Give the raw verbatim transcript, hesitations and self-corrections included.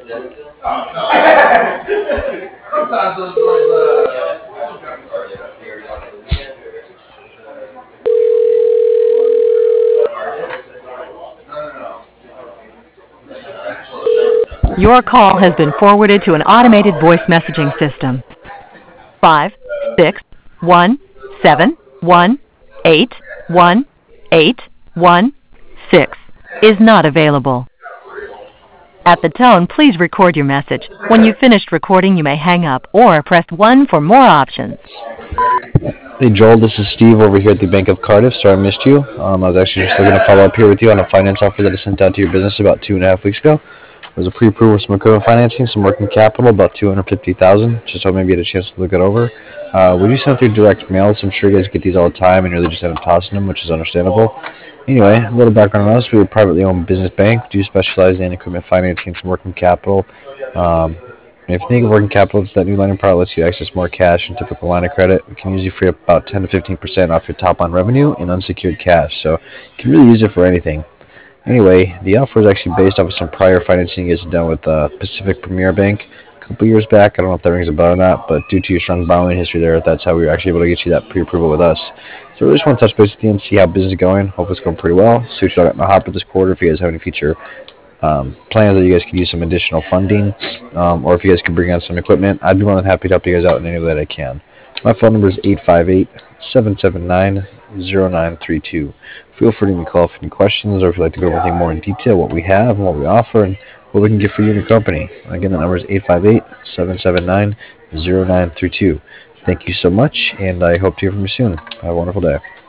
Sometimes those, those uh, Your call has been forwarded to an automated voice messaging system. Five, six, one, seven, one, eight, one, eight, one, six is not available. At the tone, please record your message. When you've finished recording, you may hang up or press one for more options. Hey Joel, this is Steve over here at the Bank of Cardiff. Sorry I missed you. Um, I was actually just looking to follow up here with you on a finance offer that I sent out to your business about two and a half weeks ago. It was a pre-approval with some equipment financing, some working capital, about two hundred fifty thousand dollars. Just hope maybe you had a chance to look it over. Uh, we do send through direct mail, so I'm sure you guys get these all the time and really just end up tossing them, which is understandable. Anyway, a little background on us. We're a privately owned business bank. We do specialize in equipment financing, some working capital. Um, if you think of working capital, it's that new line of credit lets you access more cash than typical line of credit. We can usually free up about ten to fifteen percent off your top line revenue in unsecured cash, so you can really use it for anything. Anyway, the offer is actually based off of some prior financing you guys done with uh, Pacific Premier Bank a couple years back. I don't know if that rings a bell or not, but due to your strong borrowing history there, that's how we were actually able to get you that pre-approval with us. So we just want to touch base with you and see how business is going. Hope it's going pretty well. See what you got in the hopper this quarter if you guys have any future um, plans that you guys could use some additional funding, um, or if you guys could bring on some equipment. I'd be more than happy to help you guys out in any way that I can. My phone number is eight five eight, seven seven nine, zero nine three two. Feel free to give me a call if you have any questions or if you'd like to go over anything more in detail, what we have and what we offer and what we can get for you and your company. Again, the number is eight five eight, seven seven nine, zero nine three two. Thank you so much, and I hope to hear from you soon. Have a wonderful day.